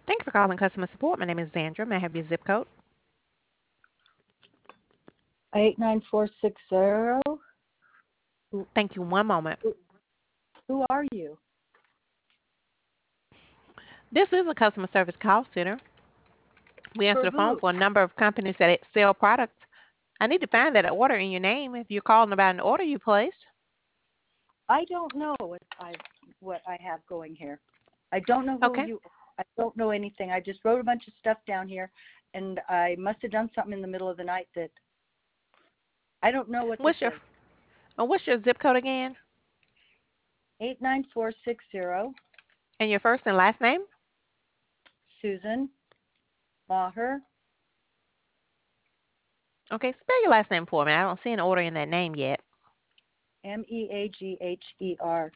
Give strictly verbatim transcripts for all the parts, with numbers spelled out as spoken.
Thank you for calling customer support. My name is Sandra. May I have your zip code? eight nine four six zero. Who, Thank you. One moment. who, who are you? This is a customer service call center. We answer For the phone who? for a number of companies that sell products. I need to find that order in your name if you're calling about an order you placed. I don't know what I what I have going here. I don't know who Okay. you. I don't know anything. I just wrote a bunch of stuff down here, and I must have done something in the middle of the night that I don't know what this What's your is. uh, what's your zip code again? Eight nine four six zero. And your first and last name? Susan Maher. Okay, spell your last name for me. I don't see an order in that name yet. M E A G H E R.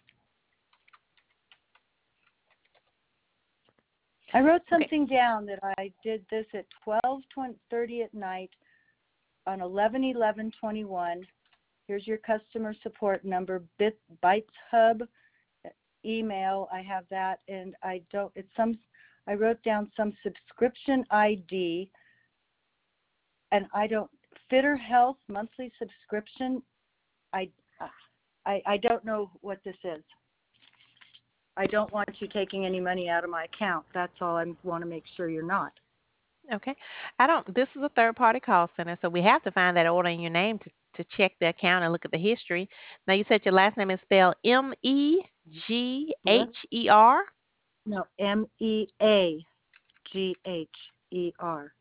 I wrote Okay. something down that I did this at twelve thirty at night on eleven eleven twenty-one. Here's your customer support number, Bit, Bytes Hub, email. I have that, and I don't. It's some. I wrote down some subscription I D, and I don't. Fitter Health monthly subscription. I, I, I don't know what this is. I don't want you taking any money out of my account. That's all I want to make sure you're not. Okay. I don't this is a third party call center, so we have to find that order in your name to, to check the account and look at the history. Now you said your last name is spelled M E G Yes. H E R. No, M E A G H E R.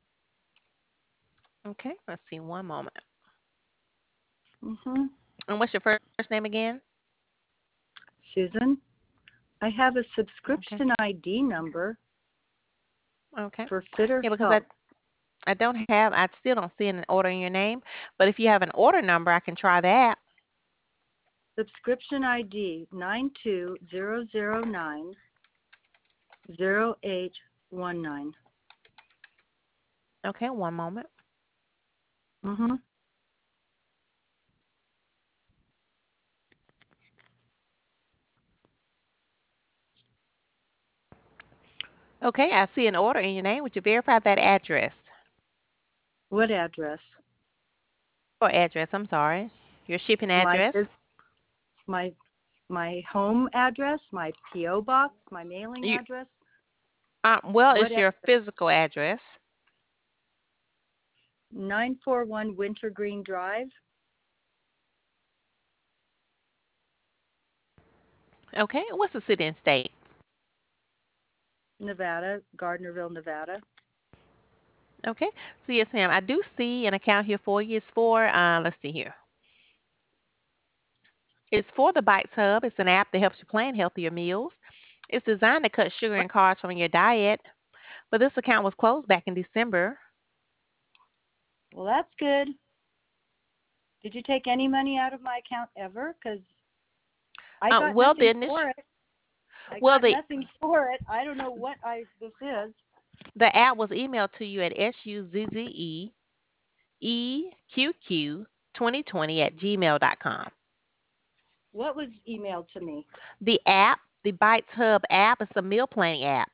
Okay, let's see one moment. Mm-hmm. And what's your first name again? Susan, I have a Okay. subscription I D number Okay. for Fitter Yeah, because I Health. I don't have I still don't see an order in your name, but if you have an order number, I can try that. Subscription I D nine two zero zero nine zero eight one nine. Okay, one moment. Mm-hmm. Okay, I see an order in your name. Would you verify that address? What address? Or address, I'm sorry. Your shipping My address? my my home address, my P O box, my mailing You address. uh, well, What it's address? your physical address. nine four one Wintergreen Drive, Okay, what's the city and state? Nevada, Gardnerville, Nevada. Okay, so yes, ma'am. I do see an account here for you. It's for, uh, let's see here. It's for the Bites Hub. It's an app that helps you plan healthier meals. It's designed to cut sugar What? and carbs from your diet. But this account was closed back in December. Well, that's good. Did you take any money out of my account ever? Because I Uh, got well, the nothing initial, for it. I well, got the nothing for it. I don't know what I this is. the app was emailed to you at suzze eqq twenty twenty at gmail dot com. What was emailed to me? The app, the Bites Hub app, is a meal planning app.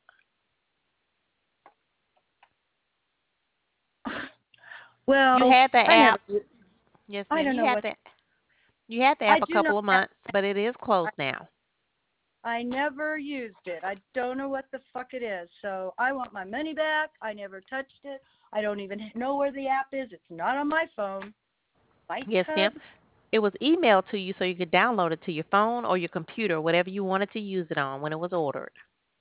You Well, had the I never. app. Yes, I ma'am. don't You know had what. the you had the I app a do not couple of have. months, but it is I, closed now. I never used it. I don't know what the fuck it is. So I want my money back. I never touched it. I don't even know where the app is. It's not on my phone. Bytes Yes, ma'am. Hub. It was emailed to you so you could download it to your phone or your computer, whatever you wanted to use it on when it was ordered.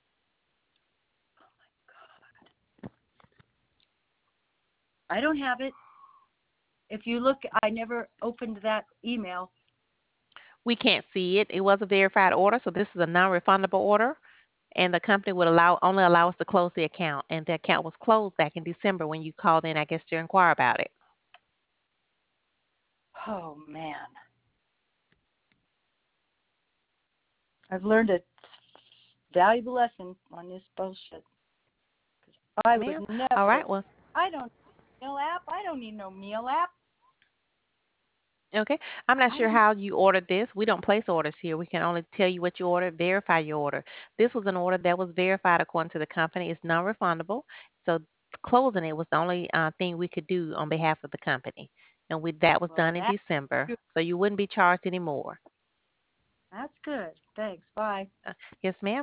I don't have it. If you look, I never opened that email. We can't see it. It was a verified order, so this is a non-refundable order, and the company would allow only allow us to close the account, and the account was closed back in December when you called in, I guess, to inquire about it. Oh man, I've learned a valuable lesson on this bullshit. I would Ma'am, all never. right. Well, I don't need a meal app. I don't need no meal app. Okay. I'm not I sure don't. how you ordered this. We don't place orders here. We can only tell you what you ordered, verify your order. This was an order that was verified according to the company. It's non-refundable. So closing it was the only uh, thing we could do on behalf of the company. And we, that was Well, done in that's December. good. So you wouldn't be charged anymore. That's good. Thanks. Bye. Uh, yes, ma'am.